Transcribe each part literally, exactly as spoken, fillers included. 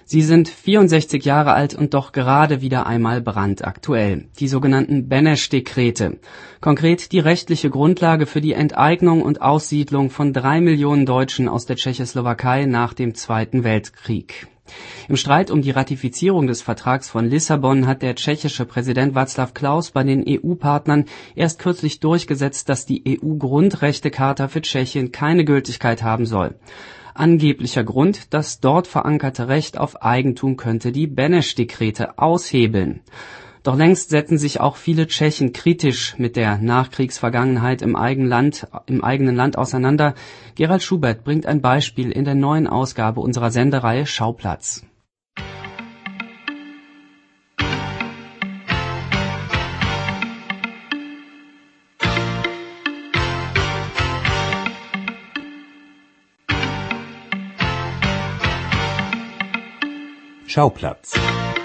Sie sind vierundsechzig Jahre alt und doch gerade wieder einmal brandaktuell. Die sogenannten Beneš-Dekrete. Konkret die rechtliche Grundlage für die Enteignung und Aussiedlung von drei Millionen Deutschen aus der Tschechoslowakei nach dem Zweiten Weltkrieg. Im Streit um die Ratifizierung des Vertrags von Lissabon hat der tschechische Präsident Václav Klaus bei den E U-Partnern erst kürzlich durchgesetzt, dass die E U-Grundrechtecharta für Tschechien keine Gültigkeit haben soll. Angeblicher Grund: das dort verankerte Recht auf Eigentum könnte die Beneš-Dekrete aushebeln. Doch längst setzen sich auch viele Tschechen kritisch mit der Nachkriegsvergangenheit im eigenen Land, im eigenen Land auseinander. Gerald Schubert bringt ein Beispiel in der neuen Ausgabe unserer Sendereihe Schauplatz. Schauplatz.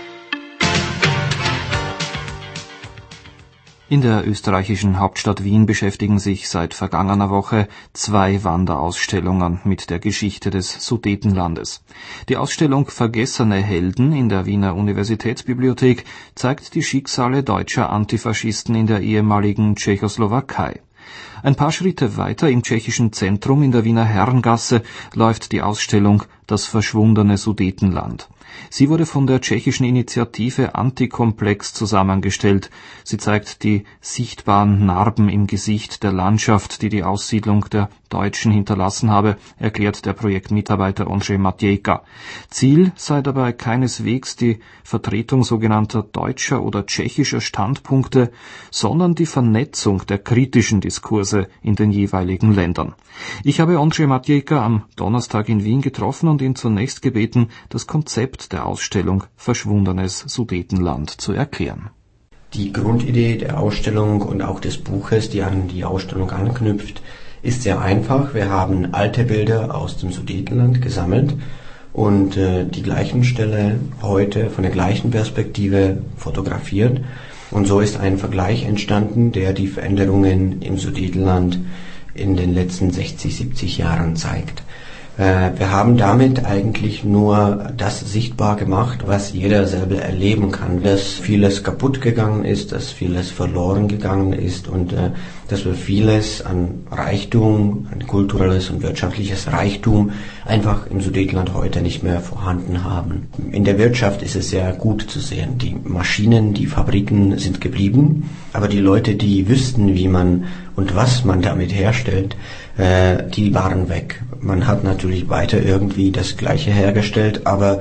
In der österreichischen Hauptstadt Wien beschäftigen sich seit vergangener Woche zwei Wanderausstellungen mit der Geschichte des Sudetenlandes. Die Ausstellung Vergessene Helden in der Wiener Universitätsbibliothek zeigt die Schicksale deutscher Antifaschisten in der ehemaligen Tschechoslowakei. Ein paar Schritte weiter im tschechischen Zentrum in der Wiener Herrengasse läuft die Ausstellung Das verschwundene Sudetenland. Sie wurde von der tschechischen Initiative Antikomplex zusammengestellt. Sie zeigt die sichtbaren Narben im Gesicht der Landschaft, die die Aussiedlung der Deutschen hinterlassen habe, erklärt der Projektmitarbeiter Ondřej Matějka. Ziel sei dabei keineswegs die Vertretung sogenannter deutscher oder tschechischer Standpunkte, sondern die Vernetzung der kritischen Diskurse in den jeweiligen Ländern. Ich habe Ondřej Matějka am Donnerstag in Wien getroffen und ihn zunächst gebeten, das Konzept der Ausstellung Verschwundenes Sudetenland zu erklären. Die Grundidee der Ausstellung und auch des Buches, die an die Ausstellung anknüpft, ist sehr einfach. Wir haben alte Bilder aus dem Sudetenland gesammelt und äh, die gleichen Stelle heute von der gleichen Perspektive fotografiert. Und so ist ein Vergleich entstanden, der die Veränderungen im Sudetenland in den letzten sechzig, siebzig Jahren zeigt. Wir haben damit eigentlich nur das sichtbar gemacht, was jeder selber erleben kann, dass vieles kaputt gegangen ist, dass vieles verloren gegangen ist und äh, dass wir vieles an Reichtum, an kulturelles und wirtschaftliches Reichtum einfach im Sudetenland heute nicht mehr vorhanden haben. In der Wirtschaft ist es sehr gut zu sehen. Die Maschinen, die Fabriken sind geblieben, aber die Leute, die wüssten, wie man und was man damit herstellt, äh, die waren weg. Man hat natürlich weiter irgendwie das Gleiche hergestellt, aber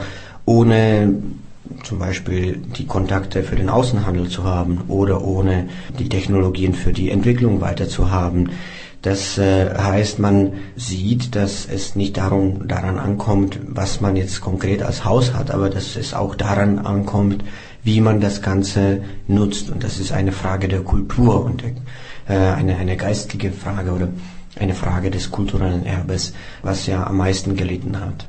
ohne zum Beispiel die Kontakte für den Außenhandel zu haben oder ohne die Technologien für die Entwicklung weiter zu haben. Das äh, heißt, man sieht, dass es nicht darum, daran ankommt, was man jetzt konkret als Haus hat, aber dass es auch daran ankommt, wie man das Ganze nutzt. Und das ist eine Frage der Kultur und äh, eine, eine geistige Frage oder eine Frage des kulturellen Erbes, was ja am meisten gelitten hat.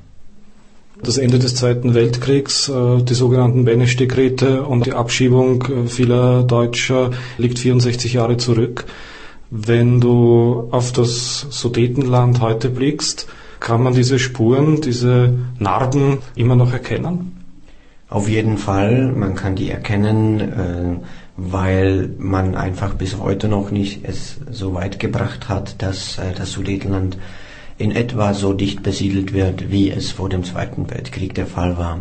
Das Ende des Zweiten Weltkriegs, die sogenannten Beneš-Dekrete und die Abschiebung vieler Deutscher liegt vierundsechzig Jahre zurück. Wenn du auf das Sudetenland heute blickst, kann man diese Spuren, diese Narben immer noch erkennen? Auf jeden Fall, man kann die erkennen, weil man einfach bis heute noch nicht es so weit gebracht hat, dass das Sudetenland in etwa so dicht besiedelt wird, wie es vor dem Zweiten Weltkrieg der Fall war.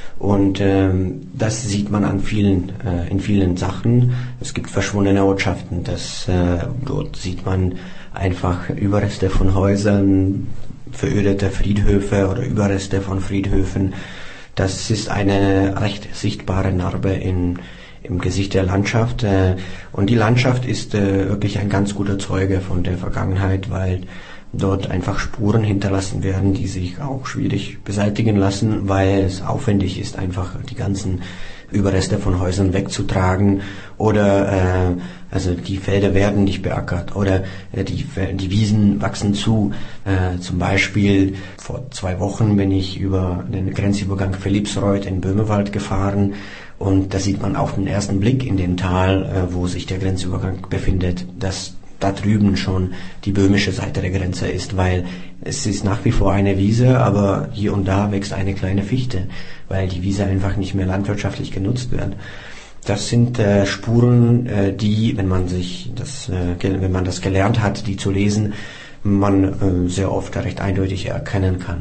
Und ähm, das sieht man an vielen, äh, in vielen Sachen. Es gibt verschwundene Ortschaften, das, äh, dort sieht man einfach Überreste von Häusern, verödete Friedhöfe oder Überreste von Friedhöfen. Das ist eine recht sichtbare Narbe in, im Gesicht der Landschaft. Äh, und die Landschaft ist äh, wirklich ein ganz guter Zeuge von der Vergangenheit, weil dort einfach Spuren hinterlassen werden, die sich auch schwierig beseitigen lassen, weil es aufwendig ist, einfach die ganzen Überreste von Häusern wegzutragen oder äh, also die Felder werden nicht beackert oder äh, die, die Wiesen wachsen zu. Äh, zum Beispiel vor zwei Wochen bin ich über den Grenzübergang Philippsreuth in Böhmewald gefahren und da sieht man auf den ersten Blick in dem Tal, äh, wo sich der Grenzübergang befindet, dass da drüben schon die böhmische Seite der Grenze ist, weil es ist nach wie vor eine Wiese, aber hier und da wächst eine kleine Fichte, weil die Wiese einfach nicht mehr landwirtschaftlich genutzt wird. Das sind äh, Spuren, äh, die, wenn man sich das, äh, wenn man das gelernt hat, die zu lesen, man äh, sehr oft recht eindeutig erkennen kann.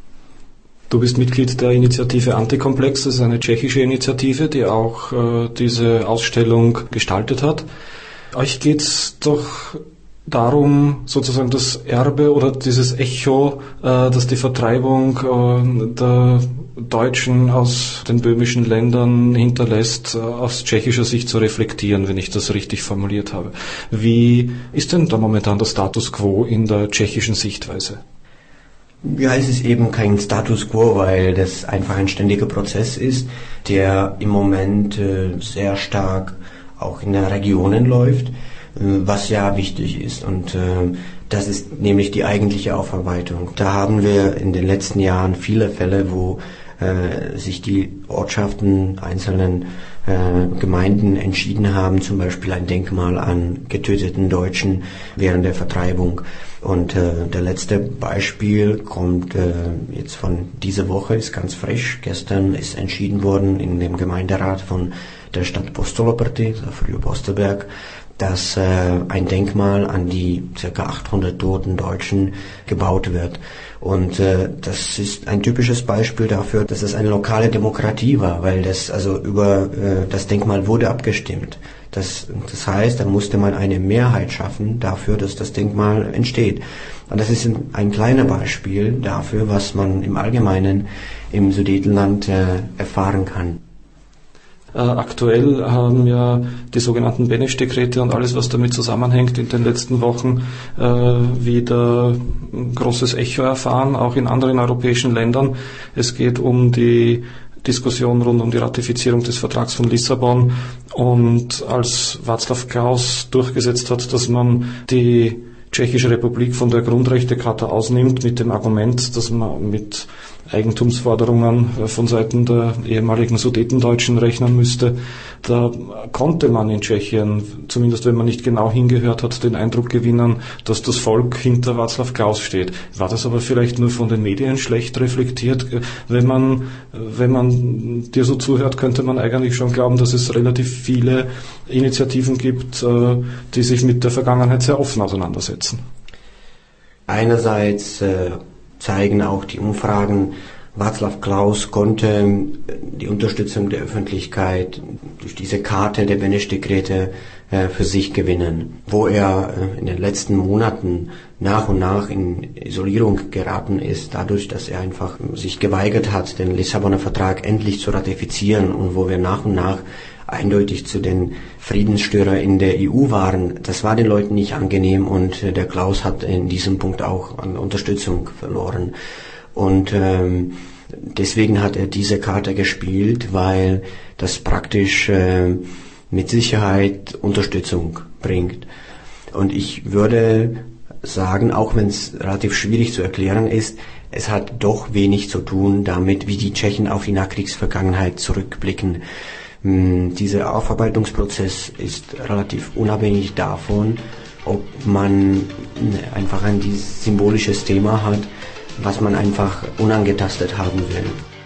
Du bist Mitglied der Initiative Antikomplex, das ist eine tschechische Initiative, die auch äh, diese Ausstellung gestaltet hat. Euch geht's doch darum, sozusagen das Erbe oder dieses Echo, äh, das die Vertreibung äh, der Deutschen aus den böhmischen Ländern hinterlässt, äh, aus tschechischer Sicht zu reflektieren, wenn ich das richtig formuliert habe. Wie ist denn da momentan der Status quo in der tschechischen Sichtweise? Ja, es ist eben kein Status quo, weil das einfach ein ständiger Prozess ist, der im Moment äh, sehr stark auch in den Regionen läuft, was ja wichtig ist. Und äh, das ist nämlich die eigentliche Aufarbeitung. Da haben wir in den letzten Jahren viele Fälle, wo äh, sich die Ortschaften, einzelnen äh, Gemeinden entschieden haben, zum Beispiel ein Denkmal an getöteten Deutschen während der Vertreibung. Und äh, der letzte Beispiel kommt äh, jetzt von dieser Woche, ist ganz frisch. Gestern ist entschieden worden in dem Gemeinderat von der Stadt Postoloprty, früher Postelberg, dass äh, ein Denkmal an die ca. achthundert toten Deutschen gebaut wird. Und äh, das ist ein typisches Beispiel dafür, dass es eine lokale Demokratie war, weil das also über äh, das Denkmal wurde abgestimmt. Das, das heißt, da musste man eine Mehrheit schaffen dafür, dass das Denkmal entsteht. Und das ist ein, ein kleines Beispiel dafür, was man im Allgemeinen im Sudetenland äh, erfahren kann. Äh, aktuell haben ja die sogenannten Beneš-Dekrete und alles, was damit zusammenhängt, in den letzten Wochen äh, wieder ein großes Echo erfahren, auch in anderen europäischen Ländern. Es geht um die Diskussion rund um die Ratifizierung des Vertrags von Lissabon, und als Václav Klaus durchgesetzt hat, dass man die Tschechische Republik von der Grundrechtecharta ausnimmt, mit dem Argument, dass man mit Eigentumsforderungen von Seiten der ehemaligen Sudetendeutschen rechnen müsste. Da konnte man in Tschechien, zumindest wenn man nicht genau hingehört hat, den Eindruck gewinnen, dass das Volk hinter Václav Klaus steht. War das aber vielleicht nur von den Medien schlecht reflektiert? Wenn man, wenn man dir so zuhört, könnte man eigentlich schon glauben, dass es relativ viele Initiativen gibt, die sich mit der Vergangenheit sehr offen auseinandersetzen. Einerseits äh zeigen auch die Umfragen, Václav Klaus konnte die Unterstützung der Öffentlichkeit durch diese Karte der Beneš-Dekrete äh, für sich gewinnen. Wo er äh, in den letzten Monaten nach und nach in Isolierung geraten ist, dadurch, dass er einfach sich geweigert hat, den Lissabonner Vertrag endlich zu ratifizieren, und wo wir nach und nach eindeutig zu den Friedensstörer in der E U waren, das war den Leuten nicht angenehm, und äh, der Klaus hat in diesem Punkt auch an Unterstützung verloren. Und ähm, deswegen hat er diese Karte gespielt, weil das praktisch äh, mit Sicherheit Unterstützung bringt. Und ich würde sagen, auch wenn es relativ schwierig zu erklären ist, es hat doch wenig zu tun damit, wie die Tschechen auf die Nachkriegsvergangenheit zurückblicken. Dieser Aufarbeitungsprozess ist relativ unabhängig davon, ob man einfach ein dieses symbolisches Thema hat, was man einfach unangetastet haben will.